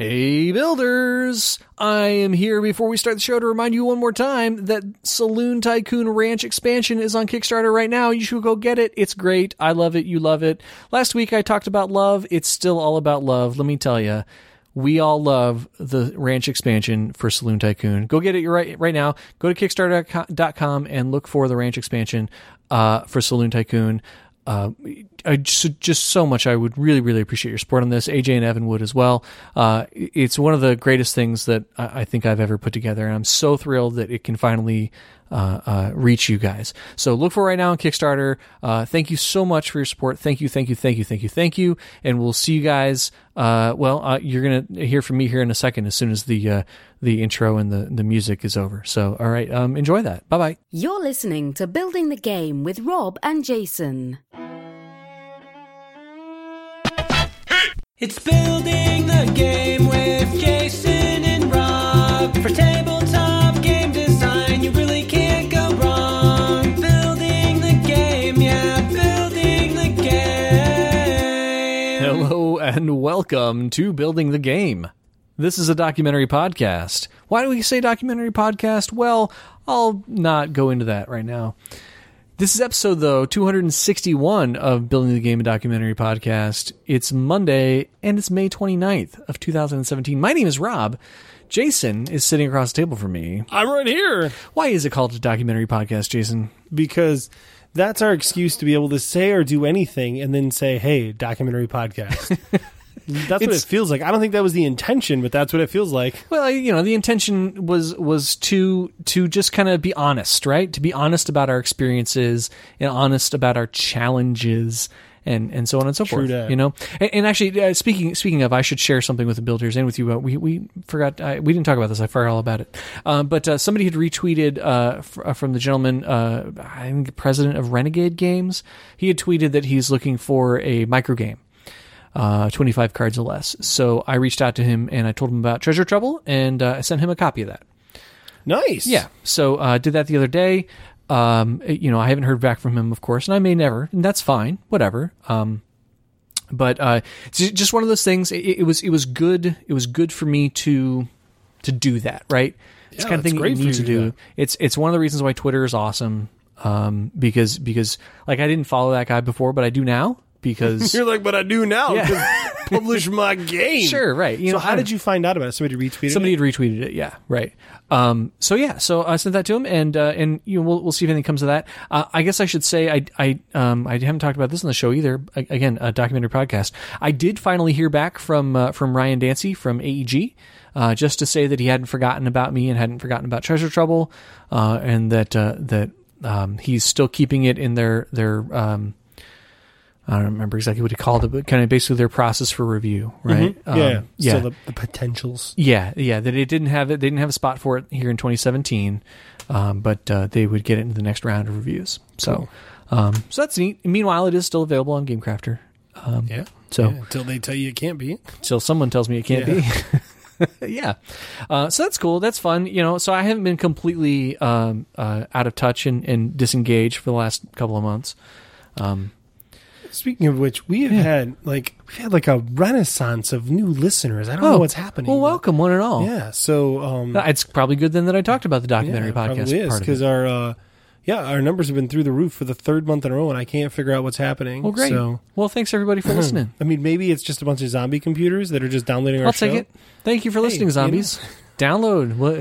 Hey builders! I am here before we start the show to remind you one more time that Saloon Tycoon Ranch expansion is on Kickstarter right now. You should go get it. It's great. I love it. You love it. Last week I talked about love. It's still all about love. Let me tell you, we all love the ranch expansion for Saloon Tycoon. Go get it right now. Go to Kickstarter.com and look for the ranch expansion for Saloon Tycoon. Just so much. I would really, really appreciate your support on this. AJ and Evan would as well. It's one of the greatest things that I think I've ever put together, and I'm so thrilled that it can finally reach you guys. So look for it right now on Kickstarter. Thank you so much for your support. Thank you. And we'll see you guys. You're going to hear from me here in a second as soon as the intro and the music is over. So, all right. Enjoy that. Bye-bye. You're listening to Building the Game with Rob and Jason. It's Building the Game with Jason and Rob. For tabletop game design, you really can't go wrong. Building the game, yeah, building the game. Hello and welcome to Building the Game. This is a documentary podcast. Why do we say documentary podcast? Well, I'll not go into that right now. This is episode, though, 261 of Building the Game, a documentary podcast. It's Monday, and it's May 29th of 2017. My name is Rob. Jason is sitting across the table from me. I'm right here. Why is it called a documentary podcast, Jason? Because that's our excuse to be able to say or do anything and then say, hey, documentary podcast. That's what it feels like. I don't think that was the intention, but that's what it feels like. Well, the intention was to just kind of be honest, right? To be honest about our experiences and honest about our challenges and so on and so True forth. that. And actually, speaking of, I should share something with the builders and with you. We forgot. We didn't talk about this. I forgot all about it. But somebody had retweeted from the gentleman, I think president of Renegade Games. He had tweeted that he's looking for a micro game. 25 cards or less. So I reached out to him and I told him about Treasure Trouble, and I sent him a copy of that. Nice. Yeah. So did that the other day. I haven't heard back from him, of course, and I may never, and that's fine. Whatever. But it's just one of those things. It was good. It was good for me to do that. Right. It's the kind of thing you need to do. Yeah. It's one of the reasons why Twitter is awesome. Because like I didn't follow that guy before, but I do now. Because you're like, but I do now. Yeah. Publish my game. Sure, right. So how did you find out about it? Somebody retweeted it? Somebody had retweeted it, yeah, right. So I sent that to him, and we'll see if anything comes of that. I guess I should say I haven't talked about this on the show either. Again, a documentary podcast. I did finally hear back from Ryan Dancy from AEG, just to say that he hadn't forgotten about me and hadn't forgotten about Treasure Trouble, and that he's still keeping it in their I don't remember exactly what he called it, but kind of basically their process for review, right? Mm-hmm. Yeah. So the potentials. Yeah. That they didn't have a spot for it here in 2017, but they would get it into the next round of reviews. So, cool. So that's neat. Meanwhile, it is still available on GameCrafter. Until they tell you it can't be. Until someone tells me it can't be. Yeah. So that's cool. That's fun. So I haven't been completely out of touch and disengaged for the last couple of months. Speaking of which, we've had a renaissance of new listeners. I don't know what's happening. Well, welcome one and all. Yeah. So it's probably good then that I talked about the documentary podcast. Probably is, because our numbers have been through the roof for the third month in a row, and I can't figure out what's happening. Well, great. So, thanks everybody for listening. I mean, maybe it's just a bunch of zombie computers that are just downloading our show. I'll take it. Thank you for listening, zombies. Download what?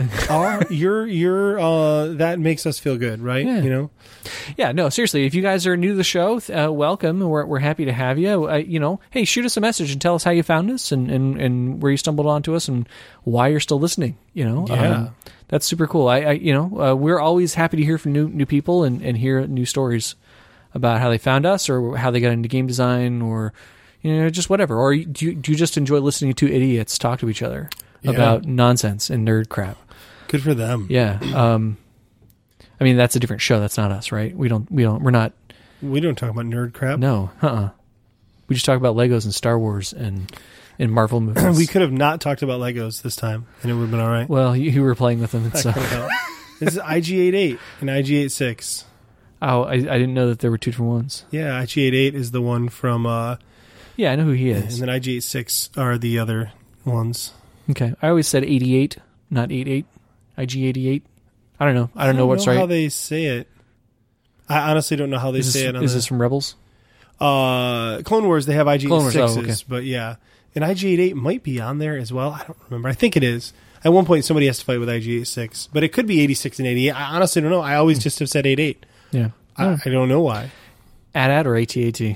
That makes us feel good, right? Yeah. Yeah, no, seriously. If you guys are new to the show, welcome. We're happy to have you. Hey, shoot us a message and tell us how you found us and where you stumbled onto us and why you're still listening. That's super cool. We're always happy to hear from new people and hear new stories about how they found us or how they got into game design or just whatever. Or do you just enjoy listening to idiots talk to each other about nonsense and nerd crap? Good for them. Yeah. I mean, that's a different show. That's not us, right? We don't talk about nerd crap. No. We just talk about Legos and Star Wars and Marvel movies. We could have not talked about Legos this time and it would have been all right. Well, you were playing with them. So. This is IG-88 and IG-86. Oh, I didn't know that there were 2 different ones. Yeah, IG-88 is the one from... yeah, I know who he is. And then IG-86 are the other ones. Okay. I always said 88, not 88. IG-88. I don't know. I don't know what's right. How they say it. I honestly don't know how they say it. Is this from Rebels? Clone Wars, they have IG-86s, okay. but yeah. And IG-88 might be on there as well. I don't remember. I think it is. At one point, somebody has to fight with IG-86, but it could be 86 and 88. I honestly don't know. I always just have said 88. Yeah. I don't know why. AT-AT or AT-AT?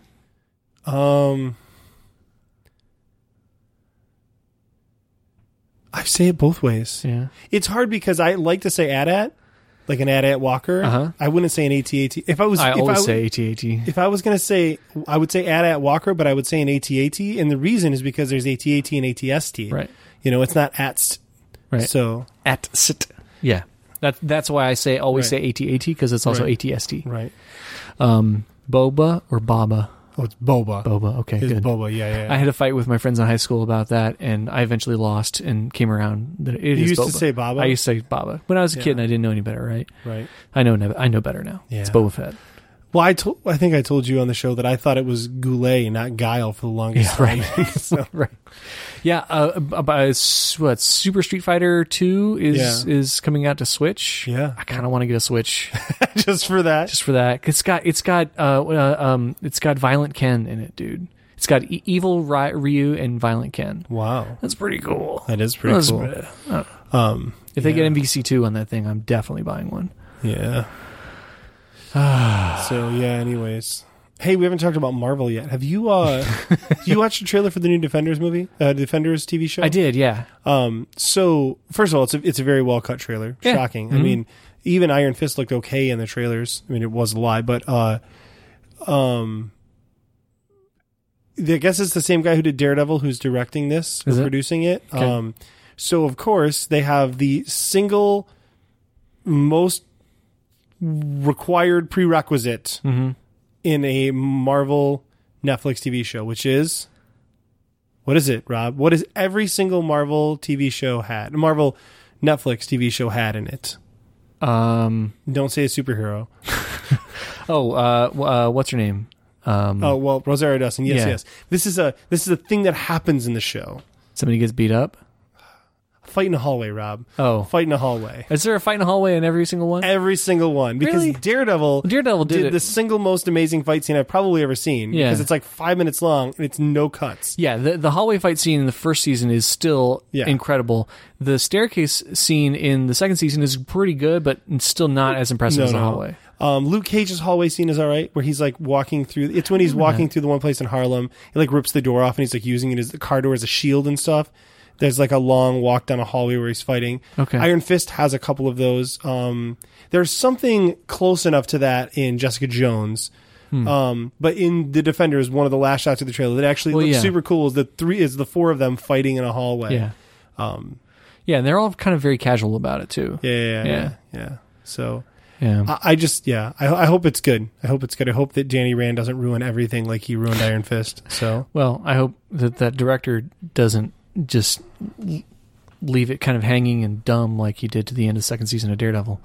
I say it both ways. Yeah. It's hard because I like to say AT-AT, like an AT-AT Walker. Uh-huh. I wouldn't say an AT-AT. I always say AT-AT. If I was going to say, I would say AT-AT Walker, but I would say an AT-AT, and the reason is because there's AT-AT and AT-ST. Right. You know, it's not AT-ST. Right. So AT-ST. Yeah. That's why I always say AT-AT, because it's also AT-ST. Right. Boba or Baba? Oh, it's Boba. Boba. Okay, It's good. Boba, yeah. I had a fight with my friends in high school about that, and I eventually lost and came around that it You is used Boba. to say Baba? I used to say Baba. When I was a kid and I didn't know any better, right? Right. I know better now. Yeah. It's Boba Fett. Well, I think I told you on the show that I thought it was Goulet, not Guile, for the longest time. So, Right. Yeah. Super Street Fighter 2 is coming out to Switch. Yeah. I kind of want to get a Switch just for that. just for that. It's got Violent Ken in it, dude. It's got Evil Ryu and Violent Ken. Wow. That's pretty cool. That is pretty cool. If they get MVC2 on that thing, I'm definitely buying one. Yeah. So, yeah, anyways. Hey, we haven't talked about Marvel yet. Have you you watched the trailer for the new Defenders movie? Defenders TV show? I did, yeah. So, first of all, it's a very well-cut trailer. Yeah. Shocking. I mean, even Iron Fist looked okay in the trailers. I mean, it was a lie, but I guess it's the same guy who did Daredevil who's directing this or producing it. Okay. So, of course, they have the single most required prerequisite in a Marvel Netflix TV show, which is, what is it, Rob? What is every single Marvel TV show Marvel Netflix TV show had in it? Don't say a superhero. What's her name? Rosario Dawson. Yes, Yeah. yes. This is a thing that happens in the show. Somebody gets beat up? Fight in a hallway, Rob. Oh. Fight in a hallway. Is there a fight in the hallway in every single one? Every single one. Because Really? Daredevil did it. the single most amazing fight scene I've probably ever seen. Yeah. Because it's like 5 minutes long and it's no cuts. Yeah, the hallway fight scene in the first season is still incredible. The staircase scene in the second season is pretty good, but it's still not as impressive as the hallway. Luke Cage's hallway scene is all right, where he's like walking through. It's when he's walking through the one place in Harlem. He like rips the door off and he's like using it as the car door as a shield and stuff. There's like a long walk down a hallway where he's fighting. Okay. Iron Fist has a couple of those. There's something close enough to that in Jessica Jones. But in The Defenders, one of the last shots of the trailer that actually looks super cool is the four of them fighting in a hallway. Yeah. Yeah, and they're all kind of very casual about it too. Yeah. So Yeah. I hope it's good. I hope it's good. I hope that Danny Rand doesn't ruin everything like he ruined Iron Fist. So Well, I hope that director doesn't just leave it kind of hanging and dumb like he did to the end of the second season of Daredevil.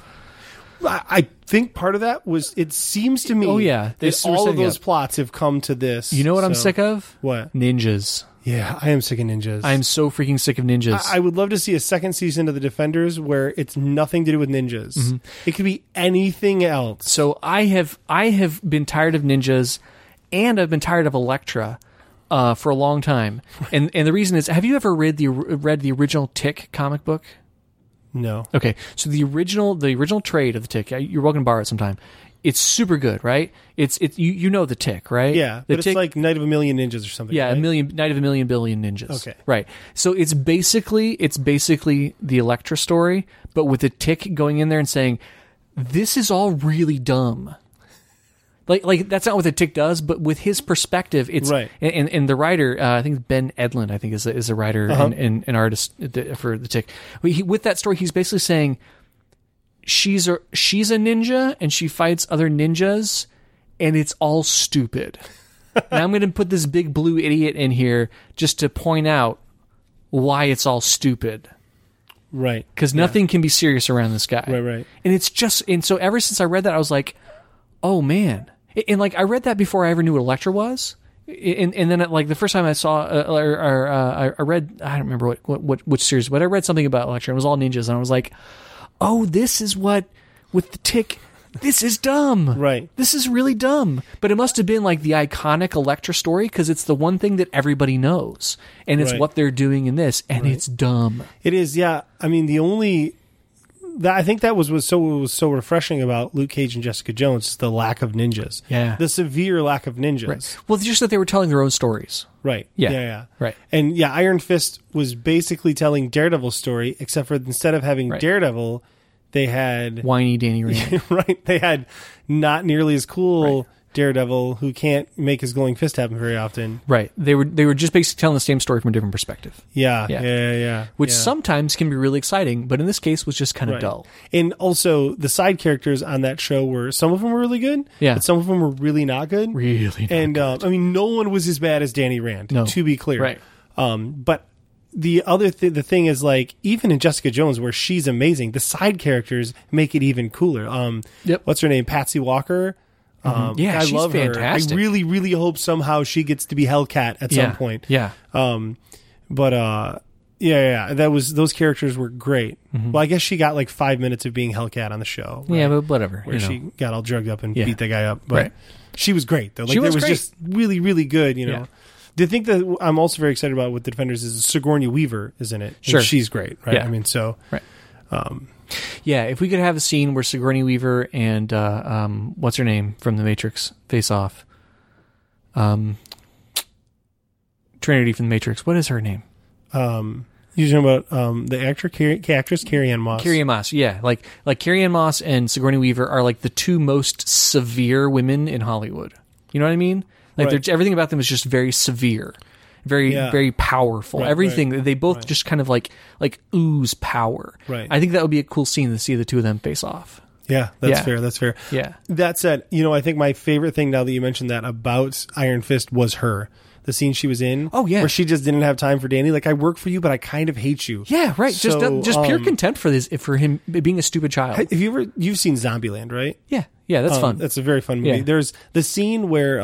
I think part of that was, it seems to me, that all of those plots have come to this. You know what I'm sick of? What? Ninjas. Yeah, I am sick of ninjas. I am so freaking sick of ninjas. I would love to see a second season of The Defenders where it's nothing to do with ninjas. It could be anything else. So I have been tired of ninjas, and I've been tired of Elektra for a long time. And the reason is, have you ever read the original Tick comic book? No. Okay, so the original trade of the Tick, you're welcome to borrow it sometime. It's super good, right? It's you know the Tick, right? Yeah, but it's like Night of a Million Ninjas or something. Yeah, right? Night of a Million Billion Ninjas. Okay, right. So it's basically the Elektra story, but with the Tick going in there and saying, "This is all really dumb." Like that's not what the Tick does, but with his perspective, it's right. And the writer, I think Ben Edlund, I think is a writer and an artist for the Tick. With that story, he's basically saying, she's a ninja and she fights other ninjas, and it's all stupid. And I'm going to put this big blue idiot in here just to point out why it's all stupid. Right. Because nothing can be serious around this guy. Right. And so ever since I read that, I was like, oh man. And like, I read that before I ever knew what Elektra was. And then like the first time I saw I read, I don't remember which series, but I read something about Elektra. It was all ninjas, and I was like, oh, this is what with the Tick. This is dumb. Right. This is really dumb. But it must have been like the iconic Elektra story because it's the one thing that everybody knows. And it's Right. what they're doing in this. And it's dumb. It is, yeah. I mean, I think that was so refreshing about Luke Cage and Jessica Jones is the lack of ninjas. Yeah. The severe lack of ninjas. Right. Well, it's just that they were telling their own stories. Right. Yeah. Yeah. Right. And yeah, Iron Fist was basically telling Daredevil's story, except for instead of having Right. Daredevil, they had Whiny Danny Rand. right. They had not nearly as cool Daredevil who can't make his glowing fist happen very often. Right. They were just basically telling the same story from a different perspective. Yeah. Which yeah. sometimes can be really exciting, but in this case was just kind of Right. dull. And also, the side characters on that show were some of them were really good, Yeah. but some of them were really not good. Really not And I mean, no one was as bad as Danny Rand. No. To be clear, Right. But the other the thing is, like, even in Jessica Jones, where she's amazing, the side characters make it even cooler. Yep. What's her name? Patsy Walker. Yeah, I she's love fantastic. her. I really, really hope somehow she gets to be Hellcat at some point. Yeah. But yeah, those characters were great. Well, I guess she got like 5 minutes of being Hellcat on the show. Yeah, right? but whatever. Where you know. she got all drugged up and Yeah. beat the guy up. But Right. she was great though. Like, She was it was great. just really, really good. You know. Yeah. The thing that I'm also very excited about with the Defenders is Sigourney Weaver is in it. And Sure. she's great, right? Yeah. I mean, so Right. Yeah, if we could have a scene where Sigourney Weaver and what's her name from The Matrix face off, Trinity from The Matrix. What is her name? you're talking about the actress Carrie-Anne Moss. Carrie-Anne Moss. Yeah, like Carrie-Anne Moss and Sigourney Weaver are like the two most severe women in Hollywood. You know what I mean? Like Right. everything about them is just very severe. Very, Yeah. very powerful. Right, Everything right, they both right. just kind of like ooze power. Right. I think that would be a cool scene to see the two of them face off. Yeah, that's Yeah. fair. That's fair. Yeah. That said, I think my favorite thing now that you mentioned that about Iron Fist was her. The scene she was in. Oh, yeah. Where she just didn't have time for Danny. Like, I work for you, but I kind of hate you. Yeah, right. So, just pure contempt for him being a stupid child. Have you've seen Zombieland, right? Yeah, that's fun. That's a very fun movie. Yeah. There's the scene where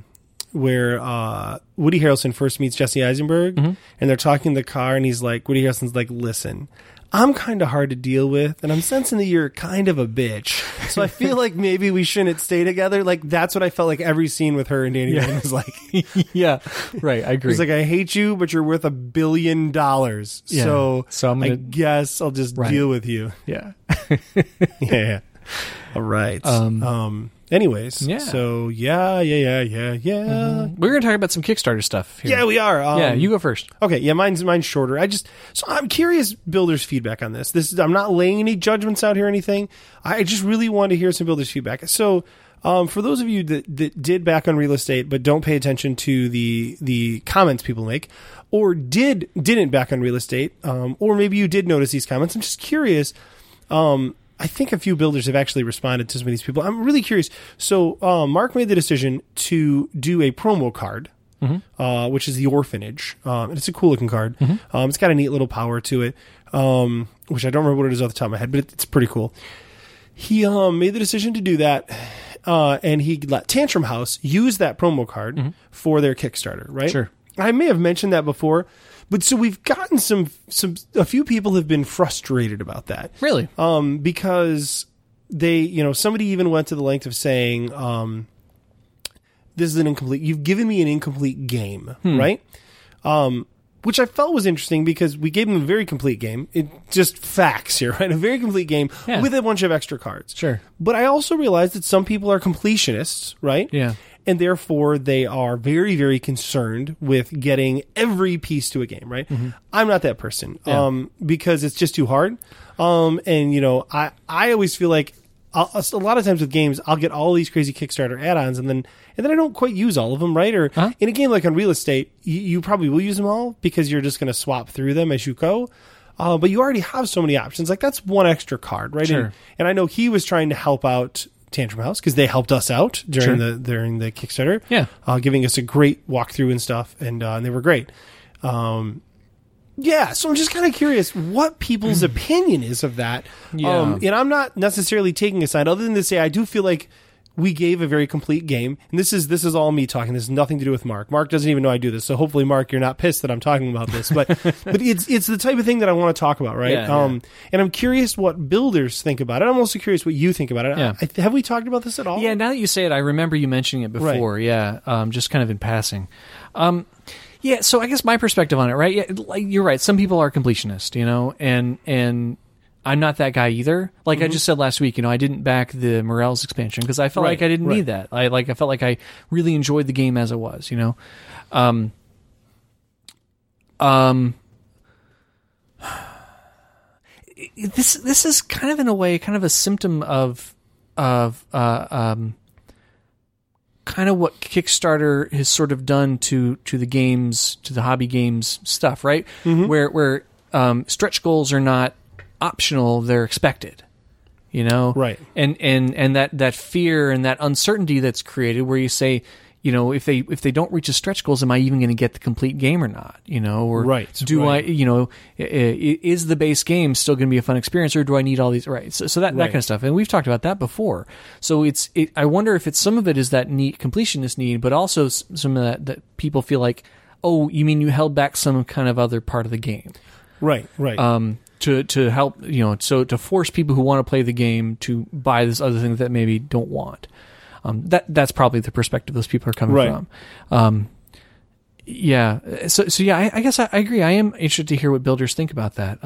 Woody Harrelson first meets Jesse Eisenberg, Mm-hmm. and they're talking in the car, and Woody Harrelson's like, listen, I'm kind of hard to deal with, and I'm sensing that you're kind of a bitch. So I feel like maybe we shouldn't stay together. Like, that's what I felt like every scene with her and Danny Rand was like. Yeah, right. I agree. He's like, I hate you, but you're worth $1 billion. Yeah. So I'm I gonna- guess I'll just Right. deal with you. yeah. Yeah. All right. Anyways. Yeah. So yeah. We're going to talk about some Kickstarter stuff here. Yeah, we are. Yeah, you go first. Okay, yeah, mine's shorter. So I'm curious builders' feedback on this. I'm not laying any judgments out here or anything. I just really want to hear some builders' feedback. So, for those of you that did back on real estate but don't pay attention to the comments people make, or didn't back on real estate, or maybe you did notice these comments, I'm just curious. I think a few builders have actually responded to some of these people. I'm really curious. So, Mark made the decision to do a promo card. Which is the Orphanage. And it's a cool looking card. It's got a neat little power to it, which I don't remember what it is off the top of my head, but it's pretty cool. He made the decision to do that, and he let Tantrum House use that promo card for their Kickstarter, right? Sure. I may have mentioned that before, but so we've gotten a few people have been frustrated about that. Really? Because they, somebody even went to the length of saying, this is an incomplete, you've given me an incomplete game, right? Which I felt was interesting because we gave them a very complete game. It just facts here, right? A very complete game Yeah. with a bunch of extra cards. Sure. But I also realized that some people are completionists, right? Yeah. And therefore they are very, very concerned with getting every piece to a game, right? I'm not that person, because it's just too hard. And I always feel like a lot of times with games, I'll get all these crazy Kickstarter add-ons and then I don't quite use all of them, right? Or in a game like on real estate, you probably will use them all because you're just going to swap through them as you go. But you already have so many options. Like, that's one extra card, right? Sure. And I know he was trying to help out Tantrum House because they helped us out during the Kickstarter. Yeah. Giving us a great walkthrough and stuff, and they were great. Yeah, so I'm just kind of curious what people's opinion is of that. Yeah. And I'm not necessarily taking a side other than to say I do feel like we gave a very complete game. And this is all me talking. This has nothing to do with Mark. Mark doesn't even know I do this. So hopefully, Mark, you're not pissed that I'm talking about this. But it's the type of thing that I want to talk about, right? Yeah, And I'm curious what builders think about it. I'm also curious what you think about it. Yeah. Have we talked about this at all? Yeah, now that you say it, I remember you mentioning it before. Right. Yeah, just kind of in passing. Yeah, so I guess my perspective on it, right? Yeah, like you're right. Some people are completionist, and I'm not that guy either. Like I just said last week, I didn't back the Morels expansion because I felt like I didn't need that. I felt like I really enjoyed the game as it was, This is kind of in a way kind of a symptom of kind of what Kickstarter has sort of done to the games, to the hobby games stuff, right? Where stretch goals are not optional, they're expected, Right. And that fear and that uncertainty that's created where you say, if they don't reach the stretch goals, am I even going to get the complete game or not? Or Right, do right. is the base game still going to be a fun experience, or do I need all these? Right. So that kind of stuff. And we've talked about that before. So I wonder if it's some of it is that completionist need, but also some of that people feel like, oh, you mean you held back some kind of other part of the game. Right. To help, so to force people who want to play the game to buy this other thing that maybe don't want. That's probably the perspective those people are coming from. Yeah. So yeah, I guess I agree. I am interested to hear what builders think about that.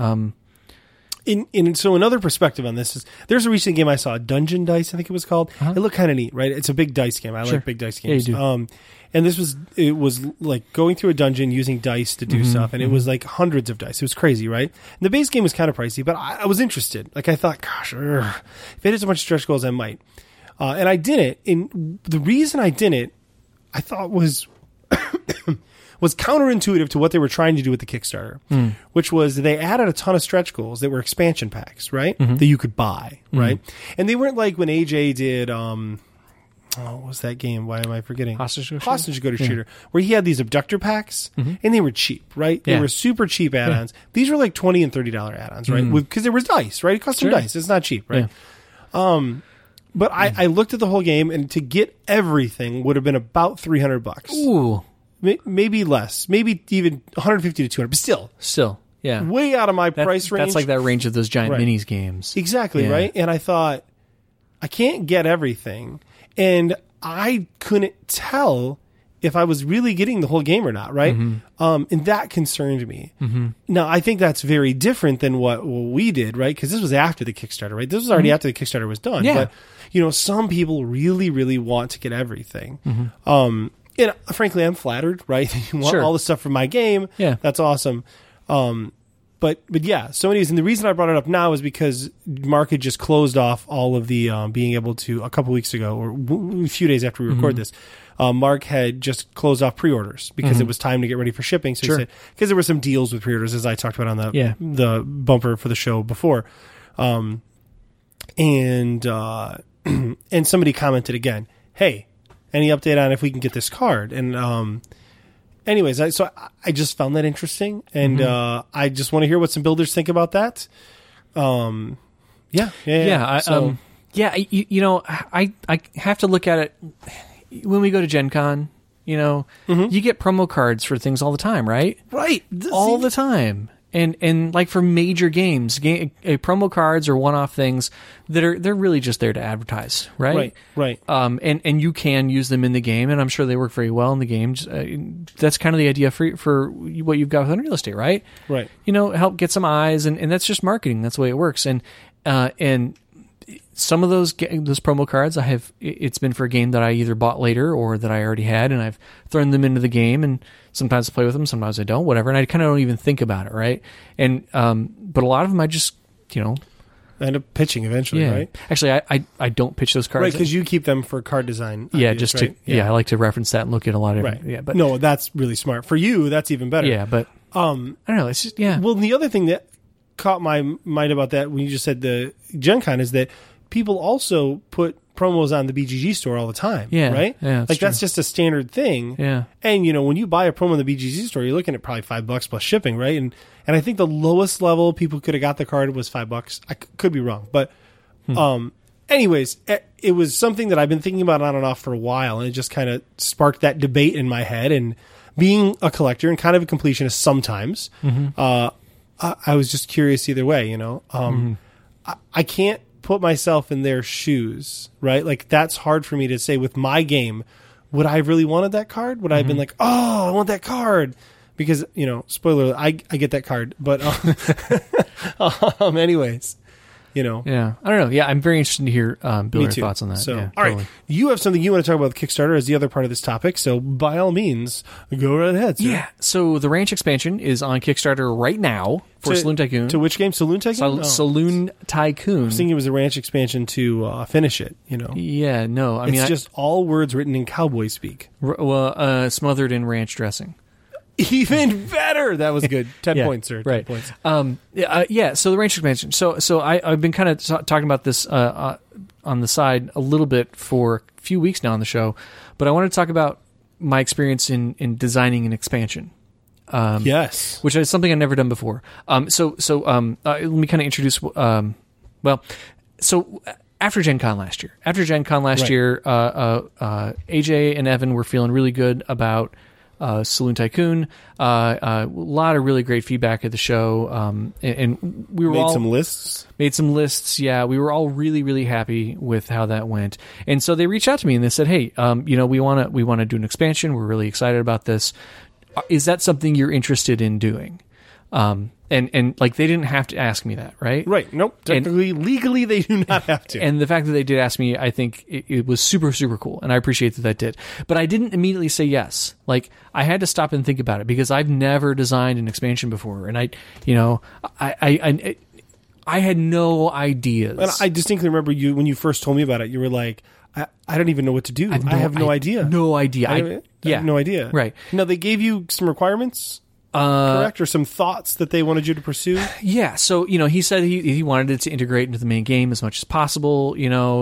So another perspective on this is there's a recent game I saw, Dungeon Dice, I think it was called. It looked kind of neat, right? It's a big dice game. I like big dice games. Yeah, you do. And it was like going through a dungeon using dice to do stuff, and it was like hundreds of dice. It was crazy, right? And the base game was kind of pricey, but I was interested. Like I thought, gosh, if it is a bunch of stretch goals, I might. And I didn't. And the reason I didn't, I thought was counterintuitive to what they were trying to do with the Kickstarter, which was they added a ton of stretch goals that were expansion packs, right? That you could buy, right? And they weren't like when AJ did, what was that game? Why am I forgetting? Hostage Negotiator? Shooter, where he had these abductor packs, and they were cheap, right? They were super cheap add-ons. These were like $20 and $30 add-ons, right? Because there was dice, right? Custom dice. It's not cheap, right? Yeah. But I looked at the whole game, and to get everything would have been about $300. Ooh. Maybe less. Maybe even 150 to 200. But still, yeah. way out of my price range. That's like that range of those giant minis games. Exactly, right? And I thought, I can't get everything. And I couldn't tell if I was really getting the whole game or not, right? And that concerned me. Now, I think that's very different than what we did, right? Because this was after the Kickstarter, right? This was already after the Kickstarter was done. Yeah. But, some people really, really want to get everything. And frankly, I'm flattered, right? You want all the stuff from my game. Yeah. That's awesome. But yeah, so anyways, and the reason I brought it up now is because Mark had just closed off all of the being able to, a couple weeks ago, or a few days after we record this, Mark had just closed off pre-orders because it was time to get ready for shipping. So he said, because there were some deals with pre-orders, as I talked about on the bumper for the show before. And somebody commented again, hey, any update on if we can get this card? And anyways, I just found that interesting, and I just want to hear what some builders think about that. I have to look at it when we go to Gen Con. You get promo cards for things all the time, right? Right, all the time. And like for major games, promo cards are one-off things they're really just there to advertise, right? Right. And you can use them in the game, and I'm sure they work very well in the game. That's kind of the idea for what you've got with Unreal Estate, right? Right. Help get some eyes, and that's just marketing. That's the way it works. And some of those promo cards it's been for a game that I either bought later or that I already had, and I've thrown them into the game, and sometimes I play with them, sometimes I don't, whatever, and I kind of don't even think about it, right? And but a lot of them I just end up pitching eventually, right? Actually, I don't pitch those cards, right? Because you keep them for card design. Yeah, ideas, just to I like to reference that and look at a lot of but no, that's really smart for you. That's even better. Yeah, but I don't know. It's just Well, the other thing that caught my mind about that when you just said the Gen Con is that people also put promos on the BGG store all the time, right? Yeah, that's just a standard thing. Yeah. And when you buy a promo in the BGG store, you're looking at probably $5 plus shipping, right? And I think the lowest level people could have got the card was $5. I could be wrong, but anyways, it was something that I've been thinking about on and off for a while, and it just kind of sparked that debate in my head. And being a collector and kind of a completionist sometimes, I was just curious either way, you know. I can't put myself in their shoes, right? Like, that's hard for me to say with my game. Would I have really wanted that card? Would I have been like, oh, I want that card? Because, you know, spoiler, I get that card. But anyways, you know. Yeah. I don't know. Yeah, I'm very interested to hear Bill, your too. thoughts on that. So, yeah, all totally. right. You have something you want to talk about with Kickstarter as the other part of this topic. So, by all means, go right ahead, sir. Yeah. So the Ranch expansion is on Kickstarter right now for Saloon Tycoon. To which game? Saloon Tycoon? Saloon Tycoon. I was thinking it was a ranch expansion to finish it, you know. Yeah, no. I mean, it's just all words written in cowboy speak. Smothered in ranch dressing. Even better. That was good. 10 Yeah, points, sir. 10 right. points. Yeah. So the ranch expansion. So I've been kind of talking about this on the side a little bit for a few weeks now on the show, but I want to talk about my experience in designing an expansion. Yes. Which is something I've never done before. Let me kind of introduce. So after Gen Con last year, AJ and Evan were feeling really good about Saloon Tycoon. A lot of really great feedback at the show, and we were made some lists. Yeah, we were all really, really happy with how that went. And so they reached out to me and they said, "Hey, we want to do an expansion. We're really excited about this. Is that something you're interested in doing?" And like, they didn't have to ask me that, right? Right. Nope. Technically, legally, they do not have to. And the fact that they did ask me, I think it was super, super cool. And I appreciate that did. But I didn't immediately say yes. Like, I had to stop and think about it because I've never designed an expansion before. And I had no ideas. And I distinctly remember when you first told me about it, you were like, I don't even know what to do. I have no idea. No idea. I have no idea. Right. Now, they gave you some requirements? Correct, or some thoughts that they wanted you to pursue? Yeah, so, he said he wanted it to integrate into the main game as much as possible,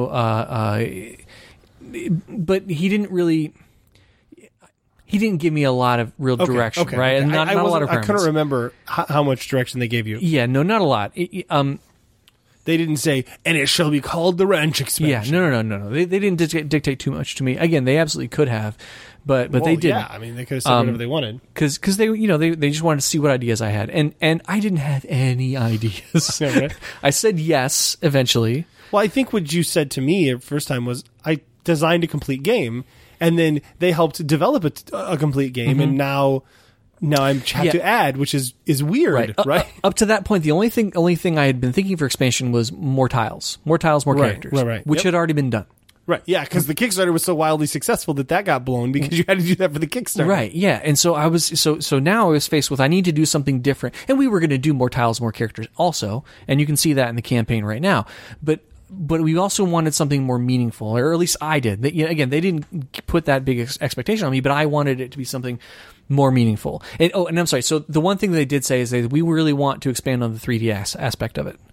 but he didn't give me a lot of real direction, right? And not a lot of requirements. I couldn't remember how much direction they gave you. Yeah, no, not a lot. They didn't say, and it shall be called the Ranch expansion. Yeah, no. They didn't dictate too much to me. Again, they absolutely could have, but they didn't. Yeah, I mean, they could have said whatever they wanted. Because they just wanted to see what ideas I had, and I didn't have any ideas. Yeah, right. I said yes eventually. Well, I think what you said to me the first time was, I designed a complete game, and then they helped develop a complete game, and now I have to add, which is weird, right? Up to that point, the only thing I had been thinking for expansion was more tiles, more characters, right. Which had already been done. Right, yeah, because the Kickstarter was so wildly successful that got blown because you had to do that for the Kickstarter. Right, yeah, and so I was so now I was faced with, I need to do something different, and we were going to do more tiles, more characters also, and you can see that in the campaign right now, but we also wanted something more meaningful, or at least I did. Again, they didn't put that big expectation on me, but I wanted it to be something more meaningful. And I'm sorry. So the one thing they did say is that we really want to expand on the 3D aspect of it.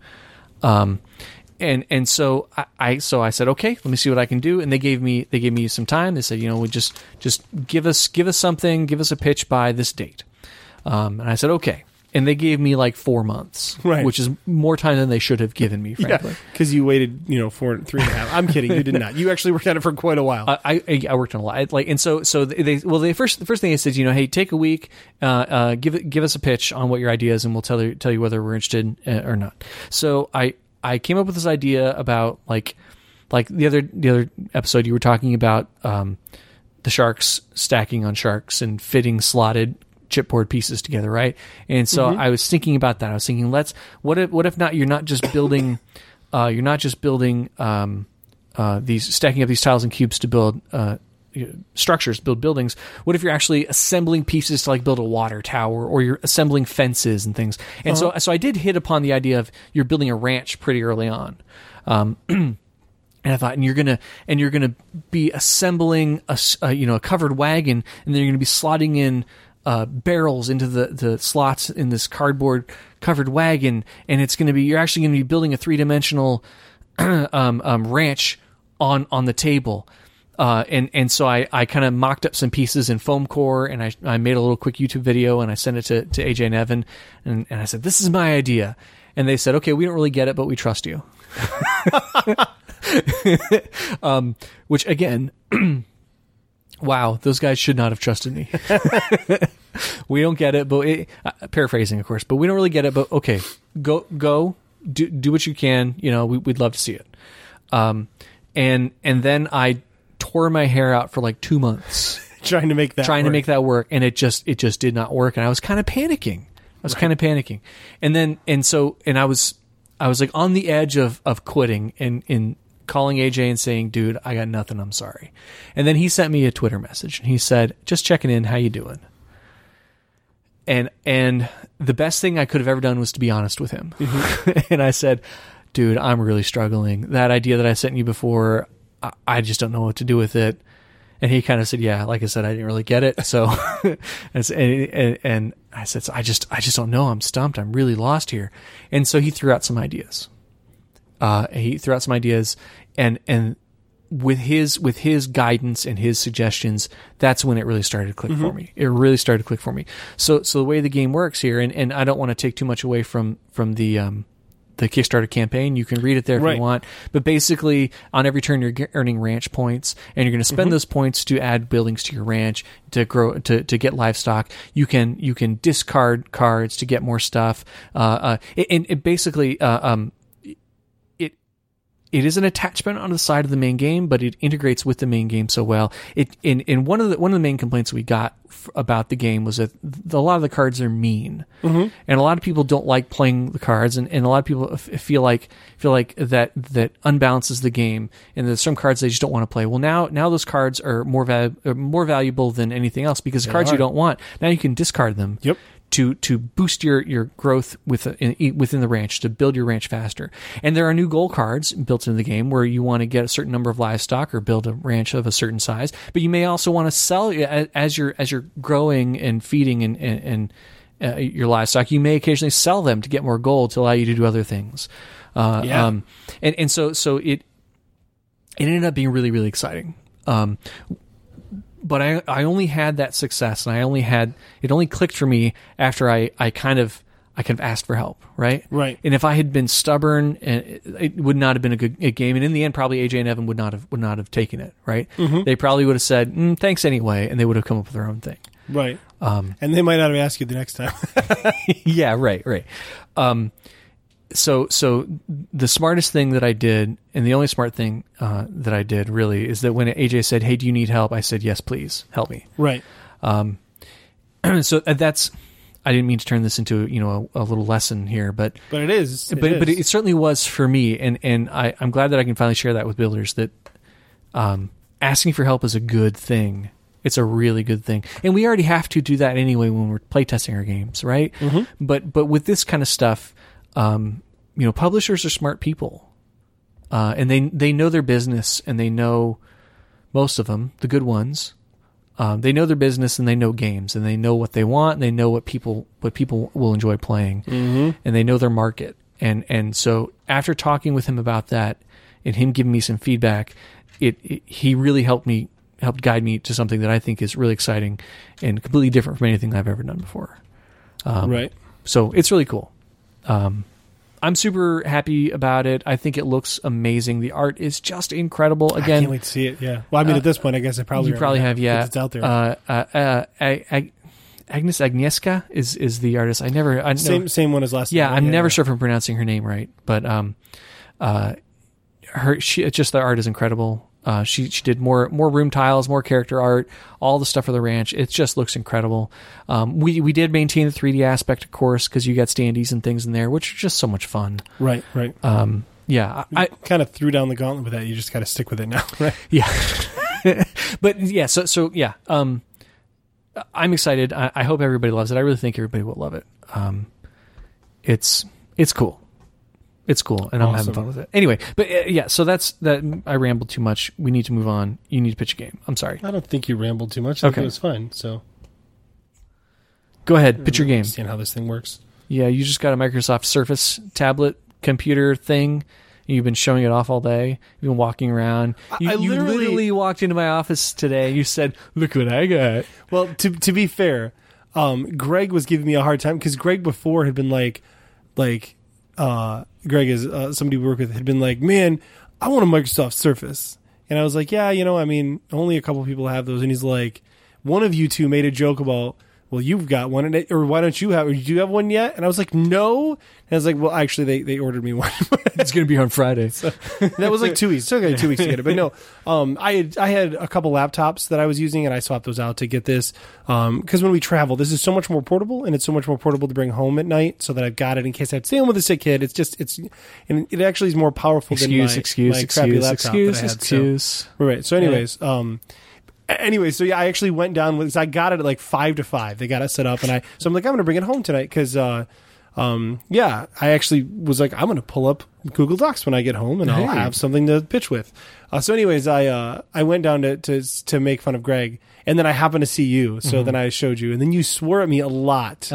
And so I said, okay, let me see what I can do. And they gave me some time. They said, we just give us something, give us a pitch by this date. And I said, okay. And they gave me like 4 months, right, which is more time than they should have given me, frankly. Because you waited, 3.5. I'm kidding. You did not. You actually worked on it for quite a while. I worked on a lot. The first thing they said, hey, take a week, give us a pitch on what your idea is, and we'll tell you whether we're interested or not. So I came up with this idea about like the other episode you were talking about the sharks stacking on sharks and fitting slotted chipboard pieces together, right? And so I was thinking about that. I was thinking, what if not? You're not just building these stacking up these tiles and cubes to build structures, build buildings. What if you're actually assembling pieces to like build a water tower, or you're assembling fences and things? And so I did hit upon the idea of you're building a ranch pretty early on. And I thought, and you're gonna be assembling a covered wagon, and then you're gonna be slotting in barrels into the slots in this cardboard covered wagon, and you're actually going to be building a 3-dimensional ranch on the table. And so I kind of mocked up some pieces in foam core, and I made a little quick YouTube video, and I sent it to AJ and Evan, and I said, this is my idea. And they said, okay, we don't really get it, but we trust you. Which again, wow, those guys should not have trusted me. We don't get it, but paraphrasing, of course, but we don't really get it. But okay, go, do what you can. You know, we'd love to see it. And then I tore my hair out for like 2 months trying to make that work, and it just did not work, and I was kind of panicking. And I was like on the edge of quitting and calling AJ and saying, dude, I got nothing. I'm sorry. And then he sent me a Twitter message and he said, just checking in. How you doing? And the best thing I could have ever done was to be honest with him. Mm-hmm. And I said, dude, I'm really struggling. That idea that I sent you before, I just don't know what to do with it. And he kind of said, yeah, like I said, I didn't really get it. So, and I said, so I just don't know. I'm stumped. I'm really lost here. And so he threw out some ideas. And with his guidance and his suggestions, that's when it really started to click for me. It really started to click for me. So the way the game works here, and I don't want to take too much away from the Kickstarter campaign. You can read it there if you want. But basically, on every turn, you're earning ranch points, and you're going to spend those points to add buildings to your ranch, to grow, to get livestock. You can discard cards to get more stuff. And it basically, it is an attachment on the side of the main game, but it integrates with the main game so well. In one of the main complaints we got about the game was that a lot of the cards are mean, and a lot of people don't like playing the cards, and a lot of people feel like that unbalances the game, and there's some cards they just don't want to play. Well, now those cards are more valuable than anything else because the cards you don't want, now you can discard them. Yep. To boost your growth within the ranch, to build your ranch faster. And there are new goal cards built into the game where you want to get a certain number of livestock or build a ranch of a certain size, but you may also want to sell as you're growing and feeding and your livestock. You may occasionally sell them to get more gold to allow you to do other things. So it ended up being really, really exciting. But I only had that success, and it only clicked for me after I kind of asked for help, right? Right. And if I had been stubborn, it would not have been a good game. And in the end, probably AJ and Evan would not have taken it, right? Mm-hmm. They probably would have said, thanks anyway, and they would have come up with their own thing. Right. And they might not have asked you the next time. Yeah, right. So the smartest thing that I did, and the only smart thing that I did really, is that when AJ said, "Hey, do you need help?" I said, "Yes, please help me." Right. So that's. I didn't mean to turn this into a little lesson here, but it is. But it certainly was for me, and I'm glad that I can finally share that with builders. That asking for help is a good thing. It's a really good thing, and we already have to do that anyway when we're playtesting our games, right? Mm-hmm. But with this kind of stuff. Publishers are smart people, and they know their business, and they know, most of them, the good ones, they know their business, and they know games, and they know what they want, and they know what people will enjoy playing, and they know their market. And so after talking with him about that, and him giving me some feedback, he really helped guide me to something that I think is really exciting and completely different from anything I've ever done before. Right. So it's really cool. I'm super happy about it. I think it looks amazing. The art is just incredible. Again, I can't wait to see it. Yeah. Well, I mean, at this point, I guess I probably have. Yeah, it's out there. Agnes Agnieszka is the artist. I same one as last. Yeah, time. I'm never sure if I'm pronouncing her name right, but just the art is incredible. She did more room tiles, more character art, all the stuff for the ranch. It just looks incredible. We did maintain the 3D aspect, of course, because you got standees and things in there, which are just so much fun. Right. Yeah, I kind of threw down the gauntlet with that. You just got to stick with it now, right? Yeah. But yeah, so yeah. I'm excited. I hope everybody loves it. I really think everybody will love it. It's cool. It's cool, and I'm having fun with it. Anyway, but yeah, so that's that. I rambled too much. We need to move on. You need to pitch a game. I'm sorry. I don't think you rambled too much. I think it was fine. So go ahead, pitch your game. Understand how this thing works. Yeah, you just got a Microsoft Surface tablet computer thing. You've been showing it off all day. You've been walking around. You literally walked into my office today. You said, "Look what I got." Well, to be fair, Greg was giving me a hard time because Greg before had been like. Greg is somebody we work with, had been like, man, I want a Microsoft Surface. And I was like, yeah, I mean, only a couple people have those. And he's like, one of you two made a joke about, well, you've got one, or why don't you have, or do you have one yet? And I was like, no. And I was like, well, actually, they ordered me one. It's going to be on Friday. So that was like 2 weeks. It took like 2 weeks to get it. But no, I had a couple laptops that I was using, and I swapped those out to get this. Because when we travel, this is so much more portable, and it's so much more portable to bring home at night, so that I've got it in case I have to stay home with a sick kid. And it actually is more powerful than my crappy laptop that I had. Excuse. Right. So anyways, so yeah, I actually went down with. I got it at like 5 to 5. They got it set up, so I'm like, I'm going to bring it home tonight because, I actually was like, I'm going to pull up Google Docs when I get home, and I'll have something to pitch with. So, anyways, I went down to make fun of Greg, and then I happened to see you, so then I showed you, and then you swore at me a lot.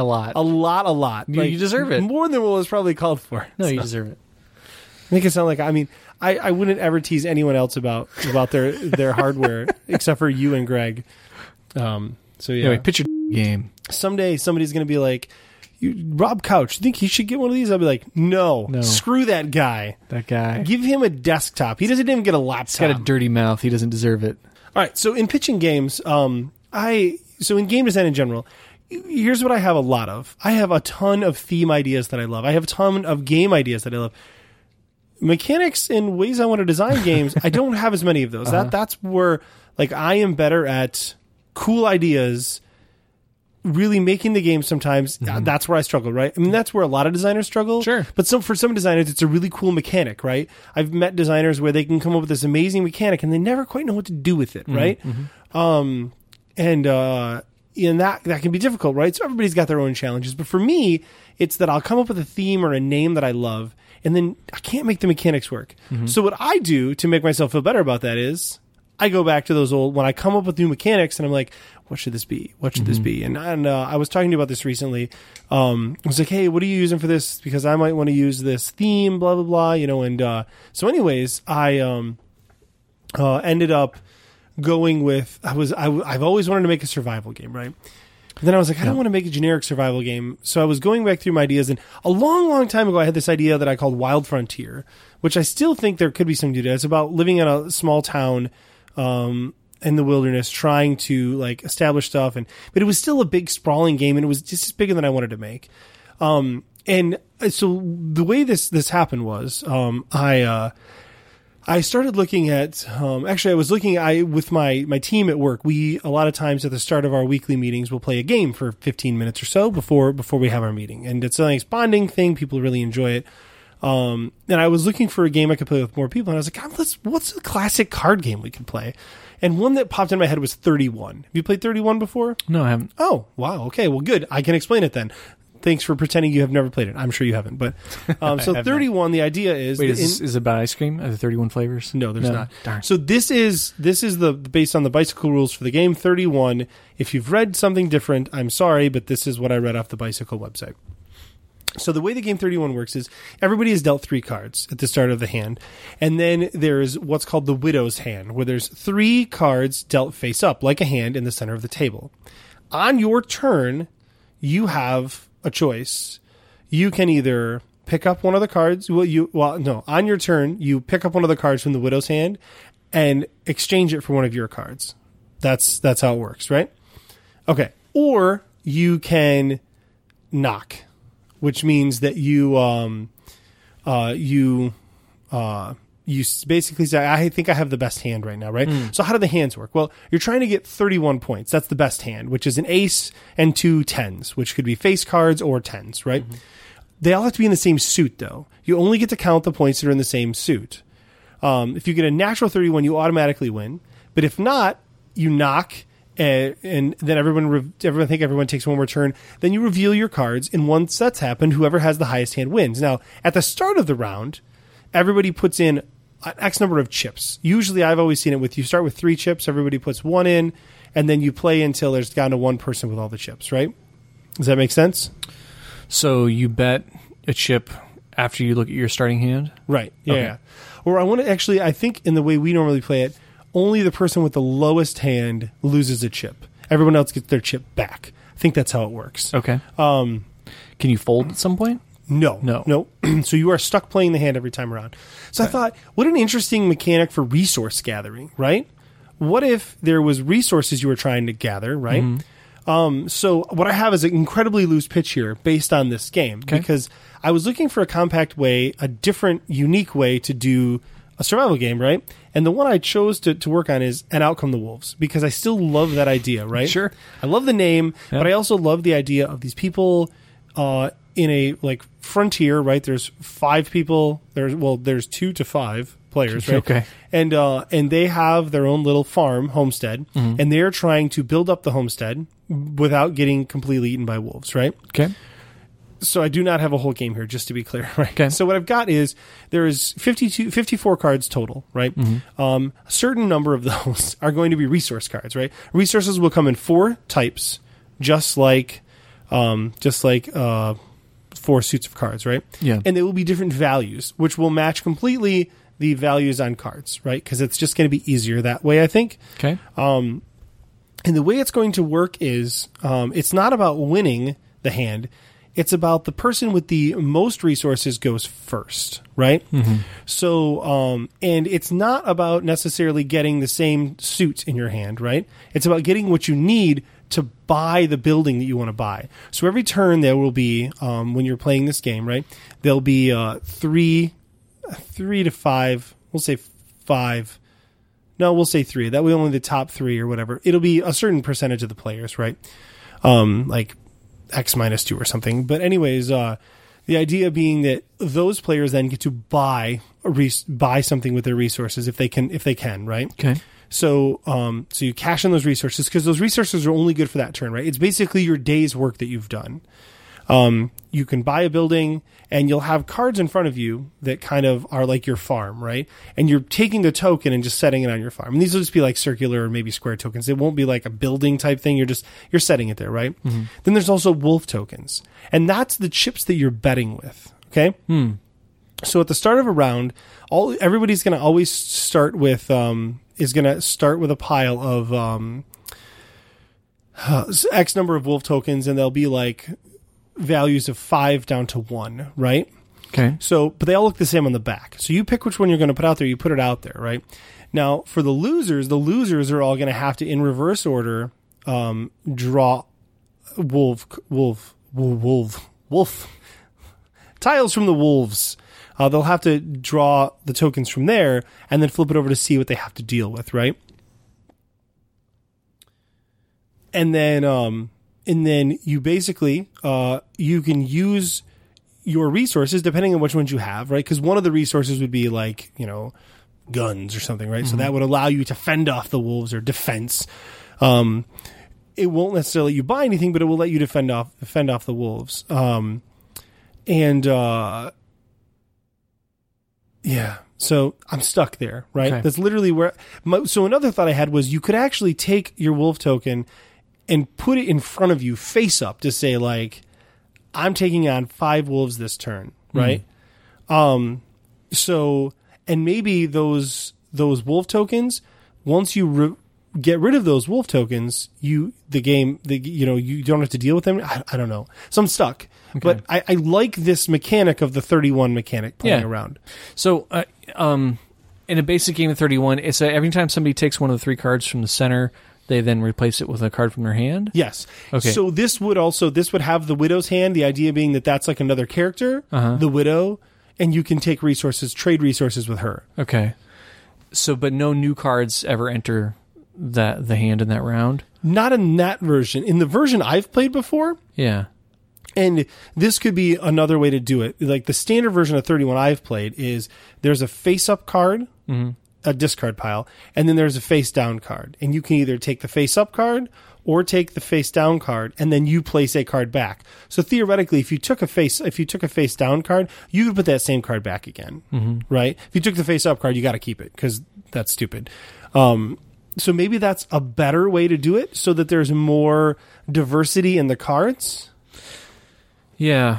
You deserve it more than what was probably called for. No, you deserve it. Make it sound like I wouldn't ever tease anyone else about their hardware except for you and Greg. So yeah. Anyway, pitch your game. Someday somebody's going to be like, Rob Couch, you think he should get one of these? I'll be like, no. Screw that guy. Give him a desktop. He doesn't even get a laptop. He's got a dirty mouth. He doesn't deserve it. All right. So in pitching games, so in game design in general, here's what I have a lot of. I have a ton of theme ideas that I love. I have a ton of game ideas that I love. Mechanics and ways I want to design games, I don't have as many of those. That's where like I am better at cool ideas, really making the game sometimes. That's where I struggle, right? I mean, that's where a lot of designers struggle. Sure. But for some designers, it's a really cool mechanic, right? I've met designers where they can come up with this amazing mechanic and they never quite know what to do with it, right? And that can be difficult, right? So everybody's got their own challenges. But for me, it's that I'll come up with a theme or a name that I love, and then I can't make the mechanics work. So what I do to make myself feel better about that is I go back to those old, when I come up with new mechanics and I'm like, what should this be? What should this be? And I was talking to you about this recently. I was like, hey, what are you using for this? Because I might want to use this theme, blah, blah, blah, and so anyways, I ended up going with, I've always wanted to make a survival game, right? And then I was like, I don't want to make a generic survival game. So I was going back through my ideas, and a long, long time ago, I had this idea that I called Wild Frontier, which I still think there could be some to do. It's about living in a small town in the wilderness, trying to like establish stuff, but it was still a big sprawling game, and it was just as bigger than I wanted to make. And so the way this happened was, I started looking at, actually I was looking with my team at work. We, a lot of times at the start of our weekly meetings, we'll play a game for 15 minutes or so before we have our meeting. And it's a nice bonding thing. People really enjoy it. And I was looking for a game I could play with more people. And I was like, God, what's a classic card game we could play? And one that popped in my head was 31. Have you played 31 before? No, I haven't. Oh, wow. Okay. Well, good. I can explain it then. Thanks for pretending you have never played it. I'm sure you haven't. But so 31, the idea is... Wait, is it about ice cream? Are there 31 flavors? No, there's not. Darn. So this is based on the bicycle rules for the game 31. If you've read something different, I'm sorry, but this is what I read off the bicycle website. So the way the game 31 works is everybody is dealt 3 cards at the start of the hand. And then there's what's called the Widow's Hand, where there's 3 cards dealt face up, like a hand in the center of the table. On your turn, you have a choice. You can either pick up one of the cards. On your turn, you pick up one of the cards from the Widow's Hand and exchange it for one of your cards. That's how it works, right? Okay. Or you can knock, which means that you basically say, I think I have the best hand right now, right? So how do the hands work? Well, you're trying to get 31 points. That's the best hand, which is an ace and 2 tens, which could be face cards or tens, right? They all have to be in the same suit, though. You only get to count the points that are in the same suit. If you get a natural 31, you automatically win. But if not, you knock, and then everyone takes one more turn. Then you reveal your cards, and once that's happened, whoever has the highest hand wins. Now, at the start of the round, everybody puts in an X number of chips. Usually, I've always seen it with you start with 3 chips, everybody puts 1 in, and then you play until there's down to 1 person with all the chips, right? Does that make sense? So you bet a chip after you look at your starting hand? Right. Yeah. Okay. Or I think in the way we normally play it, only the person with the lowest hand loses a chip. Everyone else gets their chip back. I think that's how it works. Okay. Can you fold at some point? No. So you are stuck playing the hand every time around. So I thought, what an interesting mechanic for resource gathering, right? What if there was resources you were trying to gather, right? So what I have is an incredibly loose pitch here based on this game because I was looking for a compact way, a different, unique way to do a survival game, right? And the one I chose to work on is And Out Come the Wolves because I still love that idea, right? Sure. I love the name, but I also love the idea of these people in a like frontier, right? There's 5 people. There's 2 to 5 players, right? Okay. And they have their own little farm, homestead, and they're trying to build up the homestead without getting completely eaten by wolves, right? Okay. So I do not have a whole game here, just to be clear, right? Okay. So what I've got is there is 54 cards total, right? A certain number of those are going to be resource cards, right? Resources will come in 4 types, just like 4 suits of cards, right? Yeah. And they will be different values, which will match completely the values on cards, right? Because it's just going to be easier that way, I think. Okay. And the way it's going to work is it's not about winning the hand. It's about the person with the most resources goes first, right? So, and it's not about necessarily getting the same suit in your hand, right? It's about getting what you need to buy the building that you want to buy. So every turn there will be, when you're playing this game, right, there'll be 3 to 5, we'll say 5. No, we'll say 3. That way only the top 3 or whatever. It'll be a certain percentage of the players, right? Like X minus 2 or something. But anyways, the idea being that those players then get to buy something with their resources if they can, right? Okay. So you cash in those resources because those resources are only good for that turn, right? It's basically your day's work that you've done. You can buy a building and you'll have cards in front of you that kind of are like your farm, right? And you're taking the token and just setting it on your farm. And these will just be like circular or maybe square tokens. It won't be like a building type thing. You're setting it there, right? Then there's also wolf tokens. And that's the chips that you're betting with. Okay. So at the start of a round, everybody's going to always start with, a pile of, X number of wolf tokens, and they'll be like values of 5 down to 1, right? Okay. So, but they all look the same on the back. So you pick which one you're going to put out there. You put it out there, right? Now, for the losers are all going to have to, in reverse order, draw wolf tiles from the wolves. They'll have to draw the tokens from there and then flip it over to see what they have to deal with, right? And then you basically, you can use your resources depending on which ones you have, right? Because one of the resources would be like, guns or something, right? So that would allow you to fend off the wolves or defense. It won't necessarily let you buy anything, but it will let you defend off the wolves. Yeah. So I'm stuck there, right? Okay. That's literally where. So another thought I had was you could actually take your wolf token and put it in front of you face up to say like, I'm taking on 5 wolves this turn, right? So, and maybe those wolf tokens, once you get rid of those wolf tokens, you don't have to deal with them. I don't know. So I'm stuck. Okay. But I like this mechanic of the 31 mechanic playing around. So, in a basic game of 31, it's every time somebody takes one of the 3 cards from the center, they then replace it with a card from their hand? Yes. Okay. So this would have the widow's hand, the idea being that that's like another character, the widow, and you can take trade resources with her. Okay. So, but no new cards ever enter the hand in that round? Not in that version. In the version I've played before. Yeah. And this could be another way to do it. Like the standard version of 31 I've played is there's a face-up card, a discard pile, and then there's a face-down card. And you can either take the face-up card or take the face-down card, and then you place a card back. So theoretically, if you took a face-down card, you could put that same card back again, right? If you took the face-up card, you got to keep it because that's stupid. So maybe that's a better way to do it, so that there's more diversity in the cards. Yeah.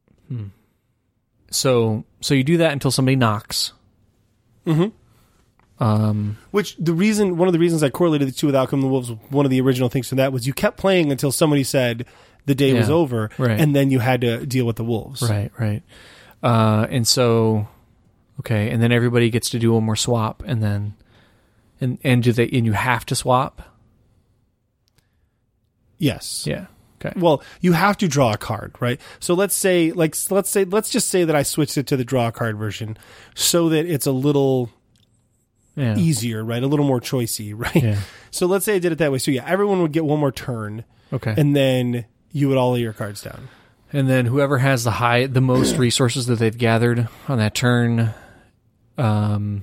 So you do that until somebody knocks. Which one of the reasons I correlated the two with Outcome of the Wolves, one of the original things from that was you kept playing until somebody said the day was over, right. and then you had to deal with the wolves. Right. And so, okay, and then everybody gets to do one more swap, and then, and you have to swap? Yes. Yeah. Okay. Well, you have to draw a card, right? So let's just say that I switched it to the draw a card version so that it's a little easier, right? A little more choicey, right? Yeah. So let's say I did it that way. So yeah, everyone would get one more turn. Okay. And then you would all lay your cards down. And then whoever has the most resources that they've gathered on that turn, and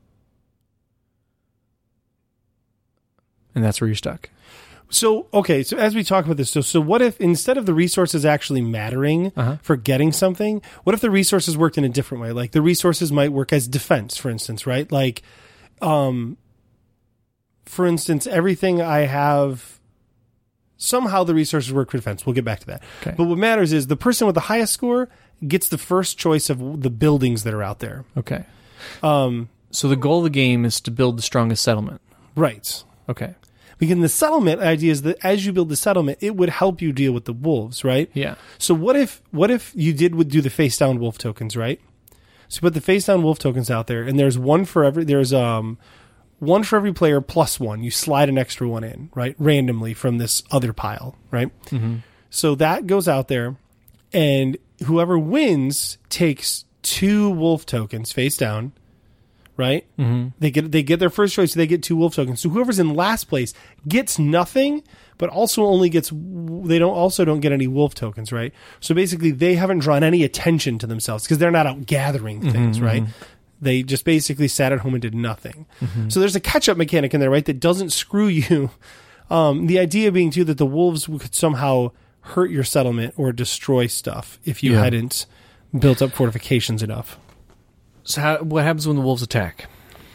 that's where you're stuck. So, okay, so as we talk about this, so what if instead of the resources actually mattering for getting something, what if the resources worked in a different way? Like the resources might work as defense, for instance, right? Like, for instance, everything I have, somehow the resources work for defense. We'll get back to that. Okay. But what matters is the person with the highest score gets the first choice of the buildings that are out there. Okay. So the goal of the game is to build the strongest settlement. Right. Okay. Because the settlement idea is that as you build the settlement, it would help you deal with the wolves, right? Yeah. So what if you would do the face down wolf tokens, right? So put the face down wolf tokens out there, and there's one for every player plus one. You slide an extra one in, right? Randomly from this other pile, right? Mm-hmm. So that goes out there, and whoever wins takes 2 wolf tokens face down. Right? Mm-hmm. They get their first choice, so they get 2 wolf tokens. So whoever's in last place gets nothing, but also don't get any wolf tokens, right? So basically they haven't drawn any attention to themselves because they're not out gathering things, right? They just basically sat at home and did nothing. Mm-hmm. So there's a catch-up mechanic in there, right, that doesn't screw you. The idea being, too, that the wolves could somehow hurt your settlement or destroy stuff if you hadn't built up fortifications enough. So what happens when the wolves attack?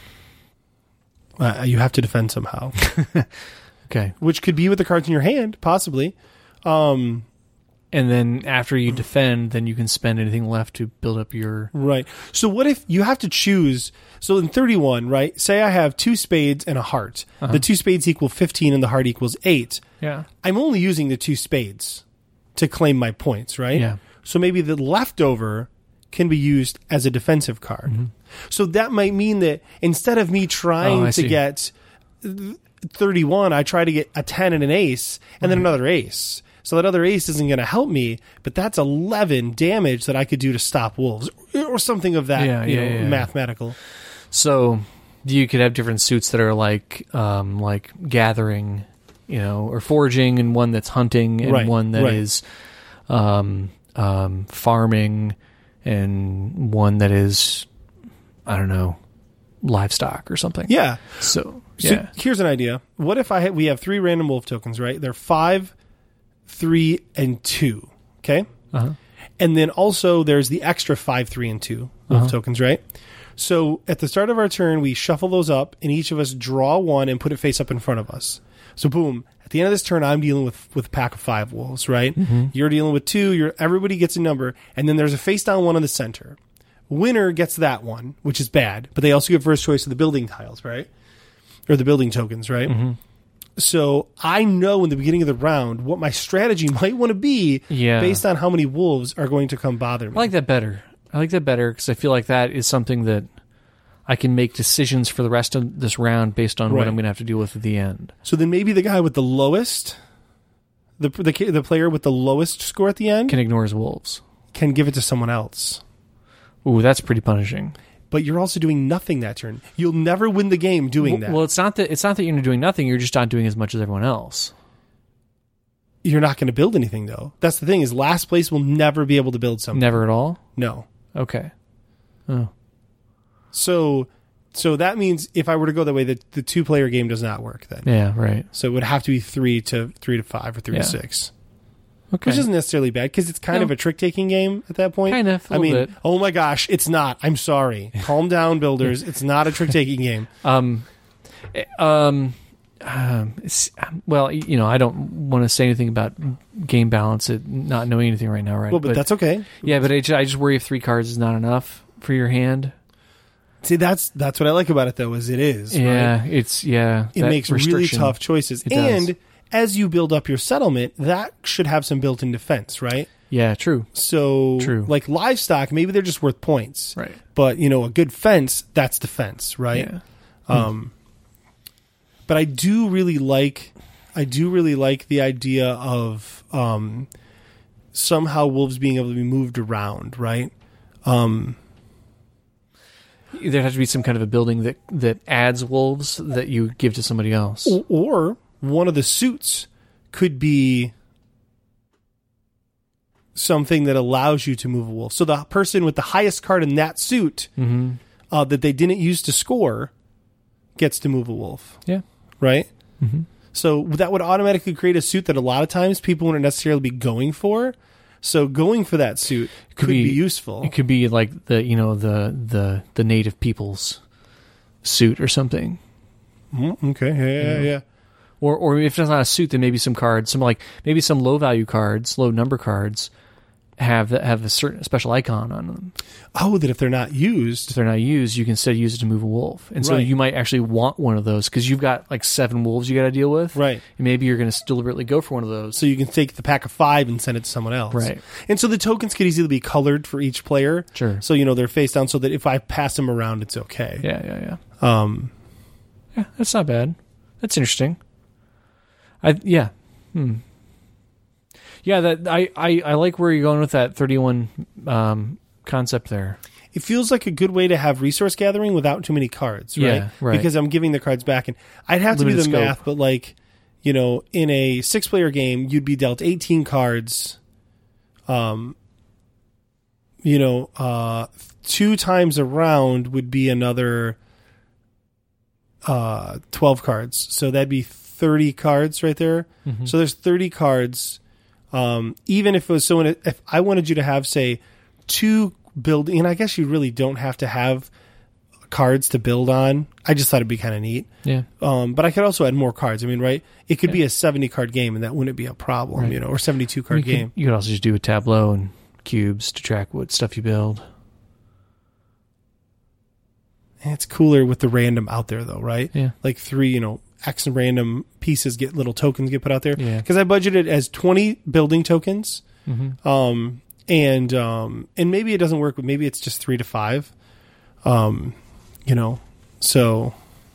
You have to defend somehow. Okay. Which could be with the cards in your hand, possibly. And then after you defend, then you can spend anything left to build up your... Right. So what if you have to choose... So in 31, right, say I have 2 spades and a heart. The 2 spades equal 15 and the heart equals 8. Yeah. I'm only using the 2 spades to claim my points, right? Yeah. So maybe the leftover can be used as a defensive card. Mm-hmm. So that might mean that instead of me trying to get 31, I try to get a 10 and an ace, and then another ace. So that other ace isn't going to help me, but that's 11 damage that I could do to stop wolves, or something of that mathematical. So you could have different suits that are like gathering, or foraging, and one that's hunting, and one that is farming, and one that is, I don't know, livestock or something. Yeah. So here's an idea. What if we have 3 random wolf tokens, right? They're 5, 3, and 2. Okay. And then also there's the extra 5, 3, and 2 wolf tokens, right? So at the start of our turn, we shuffle those up, and each of us draw one and put it face up in front of us. So boom. At the end of this turn, I'm dealing with a pack of 5 wolves, right? Mm-hmm. You're dealing with 2. Everybody gets a number, and then there's a face down one in the center. Winner gets that one, which is bad, but they also get first choice of the building tiles, right? Or the building tokens, right? Mm-hmm. So I know in the beginning of the round what my strategy might want to be based on how many wolves are going to come bother me. I like that better because I feel like that is something that I can make decisions for the rest of this round based on what I'm going to have to deal with at the end. So then maybe the guy with the lowest, the player with the lowest score at the end, can ignore his wolves. Can give it to someone else. Ooh, that's pretty punishing. But you're also doing nothing that turn. You'll never win the game doing that. Well, it's not that you're doing nothing. You're just not doing as much as everyone else. You're not going to build anything, though. That's the thing, is last place will never be able to build something. Never at all? No. Okay. Oh. So that means if I were to go that way, the 2-player game does not work then. Yeah, right. So it would have to be 3 to 5 or 3 to 6. Okay. Which isn't necessarily bad because it's kind of a trick-taking game at that point. Kind of. Bit. Oh my gosh, it's not. I'm sorry. Calm down, builders. It's not a trick-taking game. Well, I don't want to say anything about game balance, not knowing anything right now, right? Well, but that's okay. Yeah, but I just worry if 3 cards is not enough for your hand. See, that's what I like about it, though, is it is. Yeah, right? it that makes really restriction. tough choices. It does. And as you build up your settlement, that should have some built-in defense, right? Yeah, true. So, True. like livestock, maybe they're just worth points. Right. But, a good fence, that's defense, right? Yeah. But I do really like the idea of somehow wolves being able to be moved around, right? There'd have to be some kind of a building that adds wolves that you give to somebody else. Or one of the suits could be something that allows you to move a wolf. So the person with the highest card in that suit that they didn't use to score gets to move a wolf. Yeah. Right? Mm-hmm. So that would automatically create a suit that a lot of times people wouldn't necessarily be going for. So going for that suit could be useful. It could be like the native people's suit or something. Okay. Yeah. Or if it's not a suit, then maybe some cards, maybe some low value cards, low number cards have a certain special icon on them. Oh, that if they're not used, you can instead use it to move a wolf. And so Right. you might actually want one of those because you've got like 7 wolves you got to deal with. Right. And maybe you're going to deliberately go for one of those. so you can take the pack of 5 and send it to someone else. Right. And so the tokens could easily be colored for each player. Sure. So they're face down, so that if I pass them around, it's okay. Yeah. Yeah. That's not bad. That's interesting. Yeah, that I like where you're going with that 31 concept there. It feels like a good way to have resource gathering without too many cards, right? Yeah, right. Because I'm giving the cards back, and I'd have to do Limited the scope. math, but in a 6-player game, you'd be dealt 18 cards. 2 times a round would be another 12 cards. So that'd be 30 cards right there. Mm-hmm. So there's 30 cards. Even if it was if I wanted you to have, say, 2 building, and I guess you really don't have to have cards to build on. I just thought it'd be kind of neat. Yeah. But I could also add more cards. I mean, right? It could be a 70 card game, and that wouldn't be a problem, Right. or 72 card game. You could also just do a tableau and cubes to track what stuff you build. And it's cooler with the random out there, though, right? Yeah. Like 3, X random pieces little tokens get put out there. Yeah. Because I budgeted as 20 building tokens. Mm-hmm. And maybe it doesn't work, but maybe it's just 3 to 5. So,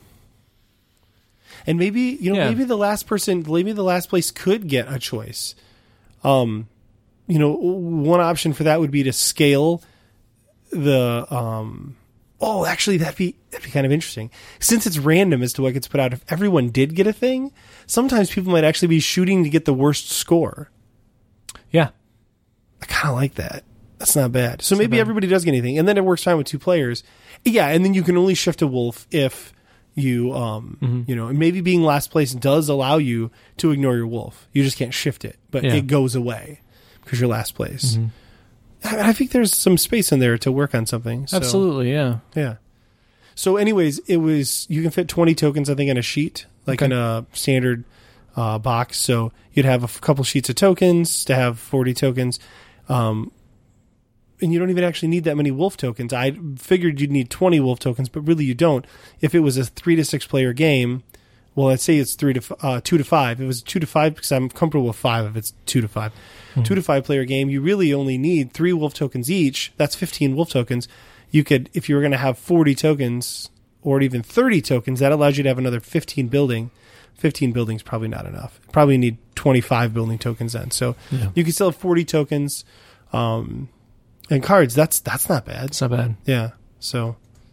and maybe, maybe the last place could get a choice. One option for that would be to scale the, actually that'd be kind of interesting. Since it's random as to what gets put out, if everyone did get a thing, sometimes people might actually be shooting to get the worst score. Yeah. I kind of like that. That's not bad. So maybe everybody does get anything, and then it works fine with 2 players. Yeah, and then you can only shift a wolf if you, and maybe being last place does allow you to ignore your wolf. You just can't shift it, but it goes away because you're last place. Mm-hmm. I think there's some space in there to work on something. So, Absolutely, yeah. Yeah. So anyways, you can fit 20 tokens, I think, in a sheet, like in a standard box. So you'd have a couple sheets of tokens to have 40 tokens. And you don't even actually need that many wolf tokens. I figured you'd need 20 wolf tokens, but really you don't. If it was a 3 to 6 player game, well, let's say it's 2 to 5. If it was 2 to 5, because I'm comfortable with 5 if it's 2 to 5. 2 to 5 player game, you really only need 3 wolf tokens each. That's 15 wolf tokens. You could, if you were going to have 40 tokens or even 30 tokens, that allows you to have another 15 building. 15 buildings probably not enough. Probably need 25 building tokens then. So you can still have 40 tokens. And cards, that's not bad. It's not bad. Yeah. So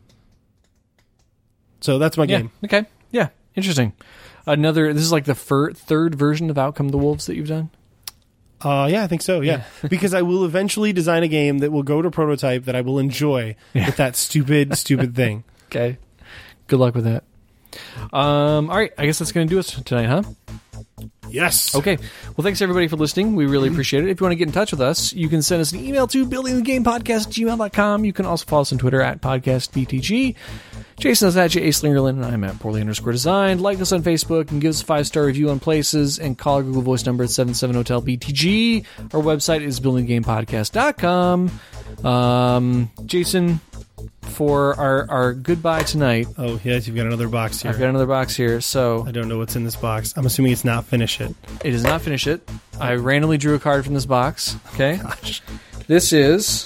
that's my game. Okay. Yeah. Interesting. This is like the third version of Outcome the Wolves that you've done? Yeah, I think so. Yeah. Because I will eventually design a game that will go to prototype that I will enjoy with that stupid thing. Okay. Good luck with that. All right. I guess that's going to do us tonight, huh? Yes. Okay. Well, thanks everybody for listening. We really appreciate it. If you want to get in touch with us, you can send us an email to buildingthegamepodcast@gmail.com. You can also follow us on Twitter @podcastbtg. Jason is at @JASlingerland, and I'm at @Poorly_Designed. Like us on Facebook and give us a 5-star review on Places, and call our Google Voice number at 77HOTEL-BTG. Our website is buildingthegamepodcast.com. Jason, for our goodbye tonight. Oh, yes, you've got another box here. I've got another box here, so I don't know what's in this box. I'm assuming it's not Finish It. it does not finish it. I randomly drew a card from this box. Okay, Gosh. this is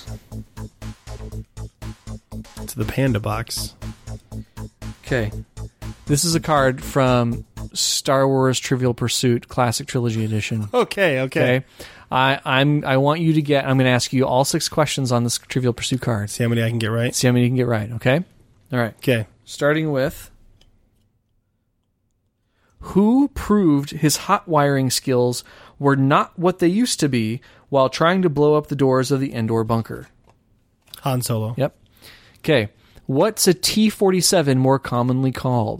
It's the Panda box. okay. This is a card from Star Wars Trivial Pursuit Classic Trilogy Edition. Okay. Okay, I want you to get. I'm going to ask you all 6 questions on this Trivial Pursuit card. See how many I can get right. See how many you can get right. Okay, all right. Okay. Starting with, who proved his hot wiring skills were not what they used to be while trying to blow up the doors of the Endor bunker? Han Solo. Yep. Okay. What's a T-47 more commonly called?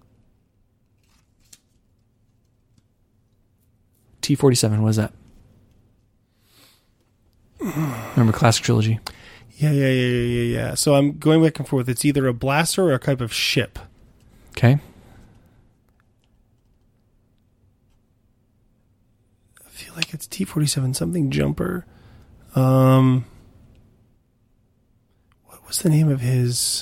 T-47, what is that? Remember Classic Trilogy? Yeah. So I'm going back and forth. It's either a blaster or a type of ship. Okay. I feel like it's T-47 something jumper. What was the name of his?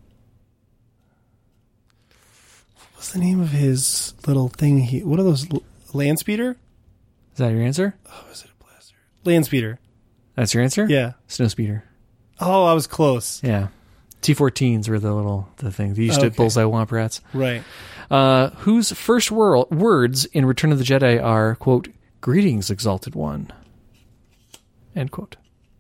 What was the name of his little thing? What are those? Land speeder? Is that your answer? Oh, is it a blaster? Land speeder. That's your answer? Yeah. Snowspeeder. Oh, I was close. Yeah. T-14s were the thing. They used to Okay. bullseye womp rats. Right. Whose first words in Return of the Jedi are, quote, "Greetings, Exalted One," end quote.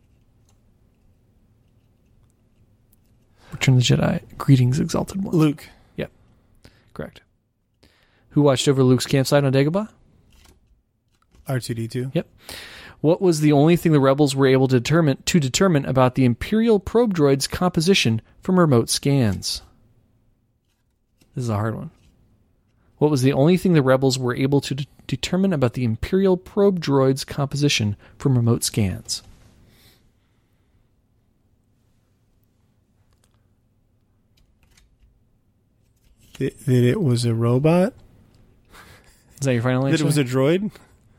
Return of the Jedi, "Greetings, Exalted One." Luke. Yep, correct. Who watched over Luke's campsite on Dagobah? R2-D2. Yep. What was the only thing the rebels were able to determine about the Imperial probe droid's composition from remote scans? This is a hard one. What was the only thing the rebels were able to determine about the Imperial probe droid's composition from remote scans? That it was a robot? Is that your final answer? That it was a droid?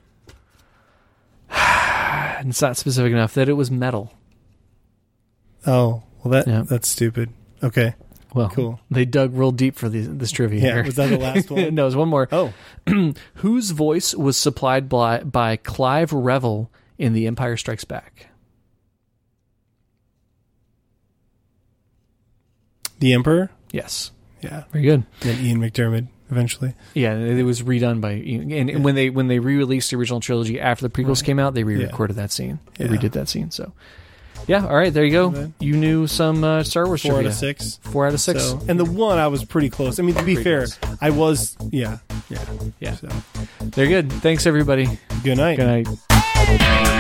It's not specific enough. That it was metal. Oh, well, Yeah. that's stupid. Okay. Well, Cool. They dug real deep for this trivia. Yeah, here. was that the last one? No, there's one more. Oh. Whose voice was supplied by Clive Revel in The Empire Strikes Back? The Emperor? Yes. Yeah. Very good. And Ian McDermott, eventually. Yeah, it was redone by and when they re-released the original trilogy after the prequels came out, they re-recorded that scene. They Yeah. redid that scene. So, yeah, all right, there you go. Okay. You knew some Star Wars 4 out trivia. of 6. 4 out of 6. So, and the one I was pretty close. I mean, to be Pretty fair, close. I was, yeah. Yeah. So, They're good. Thanks, everybody. good night. Good night.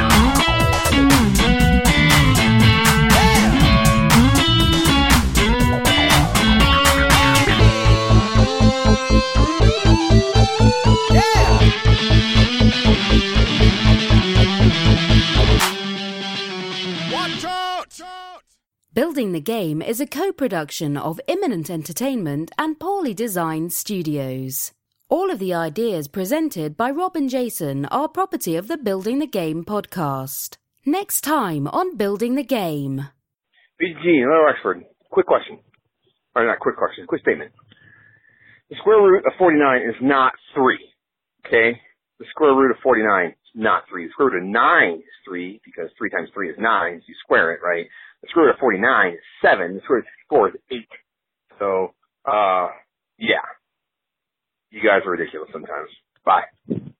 Building the Game is a co-production of Imminent Entertainment and Poorly Designed Studios. All of the ideas presented by Rob and Jason are property of the Building the Game podcast. Next time on Building the Game. BG, hello, Oxford. Quick question. Or not quick question, quick statement. The square root of 49 is not 3. Okay? The square root of 49 is not 3. The square root of 9 is 3 because 3 times 3 is 9, so you square it, right? The square root of 49 is 7. The square root of 54 is 8. So, yeah. You guys are ridiculous sometimes. Bye.